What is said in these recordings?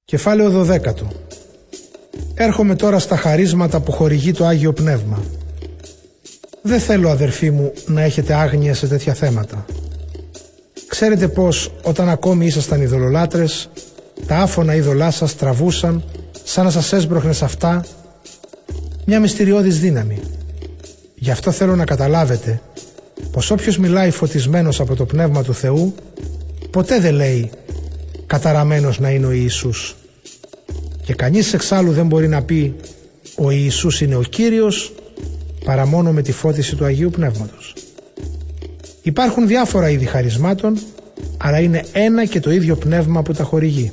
Κεφάλαιο 12. Έρχομαι τώρα στα χαρίσματα που χορηγεί το Άγιο Πνεύμα. Δεν θέλω, αδερφοί μου, να έχετε άγνοια σε τέτοια θέματα. Ξέρετε πως όταν ακόμη ήσασταν ειδωλολάτρες, τα άφωνα είδωλά σας τραβούσαν σαν να σας έσπροχνε σε αυτά μια μυστηριώδης δύναμη. Γι' αυτό θέλω να καταλάβετε πως όποιος μιλάει φωτισμένος από το Πνεύμα του Θεού ποτέ δεν λέει καταραμένος να είναι ο Ιησούς. Και κανείς εξάλλου δεν μπορεί να πει ο Ιησούς είναι ο Κύριος παρά μόνο με τη φώτιση του Αγίου Πνεύματος. Υπάρχουν διάφορα είδη χαρισμάτων, αλλά είναι ένα και το ίδιο Πνεύμα που τα χορηγεί.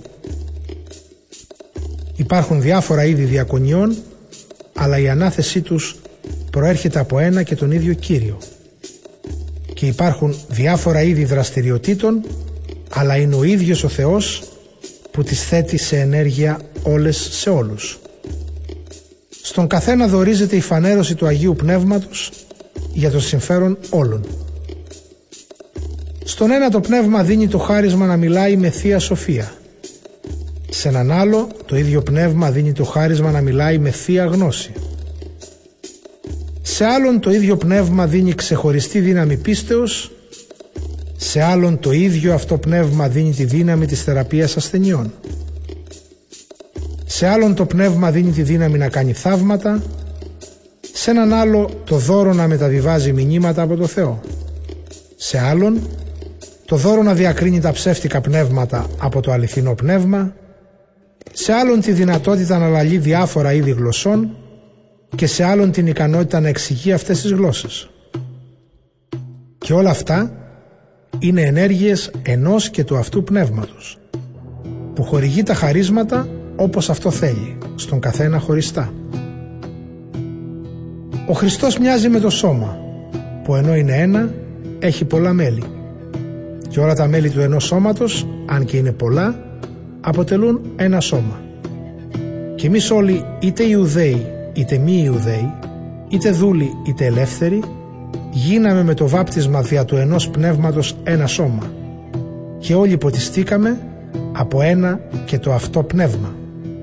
Υπάρχουν διάφορα είδη διακονιών, αλλά η ανάθεσή τους προέρχεται από ένα και τον ίδιο Κύριο. Και υπάρχουν διάφορα είδη δραστηριοτήτων, αλλά είναι ο ίδιος ο Θεός που τις θέτει σε ενέργεια όλες σε όλους. Στον καθένα δωρίζεται η φανέρωση του Αγίου Πνεύματος για το συμφέρον όλων. Στον ένα το Πνεύμα δίνει το χάρισμα να μιλάει με Θεία Σοφία. Σε έναν άλλο το ίδιο Πνεύμα δίνει το χάρισμα να μιλάει με Θεία Γνώση. Σε άλλον το ίδιο Πνεύμα δίνει ξεχωριστή δύναμη πίστεως. Σε άλλον το ίδιο αυτό Πνεύμα δίνει τη δύναμη της θεραπείας ασθενειών. Σε άλλον το Πνεύμα δίνει τη δύναμη να κάνει θαύματα. Σε έναν άλλο το δώρο να μεταβιβάζει μηνύματα από το Θεό. Σε άλλον το δώρο να διακρίνει τα ψεύτικα πνεύματα από το αληθινό πνεύμα. Σε άλλον τη δυνατότητα να λαλεί διάφορα είδη γλωσσών και σε άλλον την ικανότητα να εξηγεί αυτές τις γλώσσες. Και όλα αυτά είναι ενέργειες ενός και του αυτού πνεύματος, που χορηγεί τα χαρίσματα όπως αυτό θέλει, στον καθένα χωριστά. Ο Χριστός μοιάζει με το σώμα, που ενώ είναι ένα, έχει πολλά μέλη. Και όλα τα μέλη του ενός σώματος, αν και είναι πολλά, αποτελούν ένα σώμα. Και εμείς όλοι, είτε Ιουδαίοι είτε μη Ιουδαίοι, είτε δούλοι είτε ελεύθεροι, γίναμε με το βάπτισμα δια του ενός πνεύματος ένα σώμα και όλοι ποτιστήκαμε από ένα και το αυτό πνεύμα.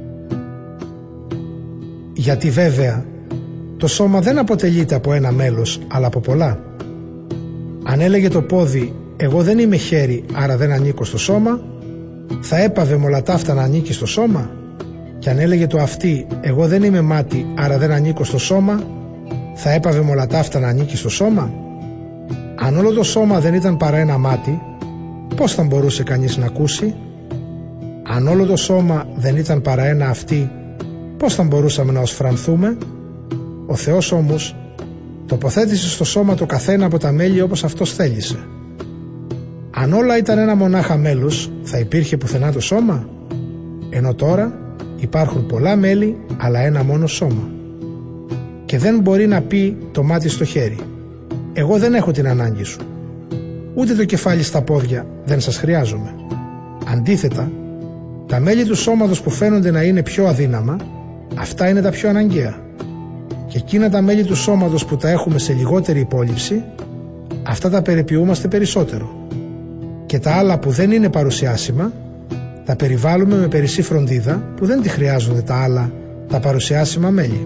Γιατί βέβαια το σώμα δεν αποτελείται από ένα μέλος αλλά από πολλά. Αν έλεγε το πόδι εγώ δεν είμαι χέρι άρα δεν ανήκω στο σώμα, θα έπαβε με όλα ταύτα να ανήκει στο σώμα. Και αν έλεγε το αυτί εγώ δεν είμαι μάτι άρα δεν ανήκω στο σώμα, θα έπαβε με όλα ταύτα να ανήκει στο σώμα. Αν όλο το σώμα δεν ήταν παρά ένα μάτι, πώς θα μπορούσε κανείς να ακούσει? Αν όλο το σώμα δεν ήταν παρά ένα αυτί, πώς θα μπορούσαμε να οσφρανθούμε? Ο Θεός όμως τοποθέτησε στο σώμα το καθένα από τα μέλη όπως Αυτός θέλησε. Αν όλα ήταν ένα μονάχα μέλος, θα υπήρχε πουθενά το σώμα? Ενώ τώρα υπάρχουν πολλά μέλη, αλλά ένα μόνο σώμα. Και δεν μπορεί να πει το μάτι στο χέρι εγώ δεν έχω την ανάγκη σου, ούτε το κεφάλι στα πόδια δεν σας χρειάζομαι. Αντίθετα, τα μέλη του σώματος που φαίνονται να είναι πιο αδύναμα, αυτά είναι τα πιο αναγκαία. Και εκείνα τα μέλη του σώματος που τα έχουμε σε λιγότερη υπόλοιψη, αυτά τα περιποιούμαστε περισσότερο. Και τα άλλα που δεν είναι παρουσιάσιμα, τα περιβάλλουμε με περισσή φροντίδα που δεν τη χρειάζονται τα άλλα, τα παρουσιάσιμα μέλη.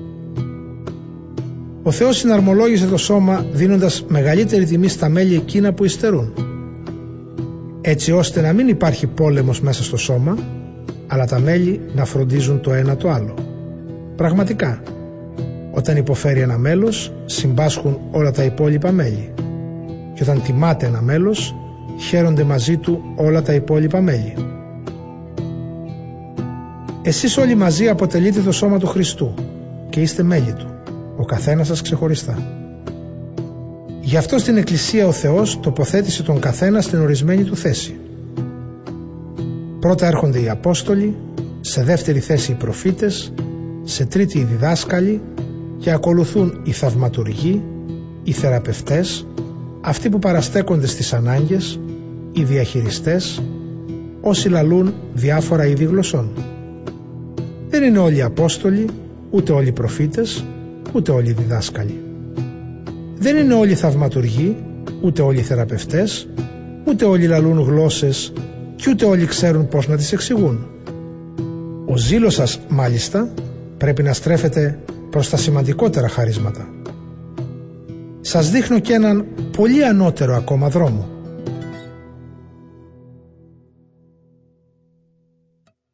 Ο Θεός συναρμολόγησε το σώμα δίνοντας μεγαλύτερη τιμή στα μέλη εκείνα που υστερούν, έτσι ώστε να μην υπάρχει πόλεμος μέσα στο σώμα, αλλά τα μέλη να φροντίζουν το ένα το άλλο. Πραγματικά, όταν υποφέρει ένα μέλος, συμπάσχουν όλα τα υπόλοιπα μέλη. Και όταν τιμάται ένα μέλος, χαίρονται μαζί του όλα τα υπόλοιπα μέλη. Εσείς όλοι μαζί αποτελείτε το σώμα του Χριστού και είστε μέλη του, ο καθένας σας ξεχωριστά. Γι' αυτό στην Εκκλησία ο Θεός τοποθέτησε τον καθένα στην ορισμένη του θέση. Πρώτα έρχονται οι Απόστολοι, σε δεύτερη θέση οι προφήτες, σε τρίτη οι διδάσκαλοι και ακολουθούν οι θαυματουργοί, οι θεραπευτές, αυτοί που παραστέκονται στις ανάγκες, οι διαχειριστές, όσοι λαλούν διάφορα είδη γλωσσών. Δεν είναι όλοι Απόστολοι, ούτε όλοι προφήτες, ούτε όλοι διδάσκαλοι. Δεν είναι όλοι θαυματουργοί, ούτε όλοι θεραπευτές, ούτε όλοι λαλούν γλώσσες και ούτε όλοι ξέρουν πώς να τις εξηγούν. Ο ζήλος σας, μάλιστα, πρέπει να στρέφεται προς τα σημαντικότερα χαρίσματα. Σας δείχνω και έναν πολύ ανώτερο ακόμα δρόμο.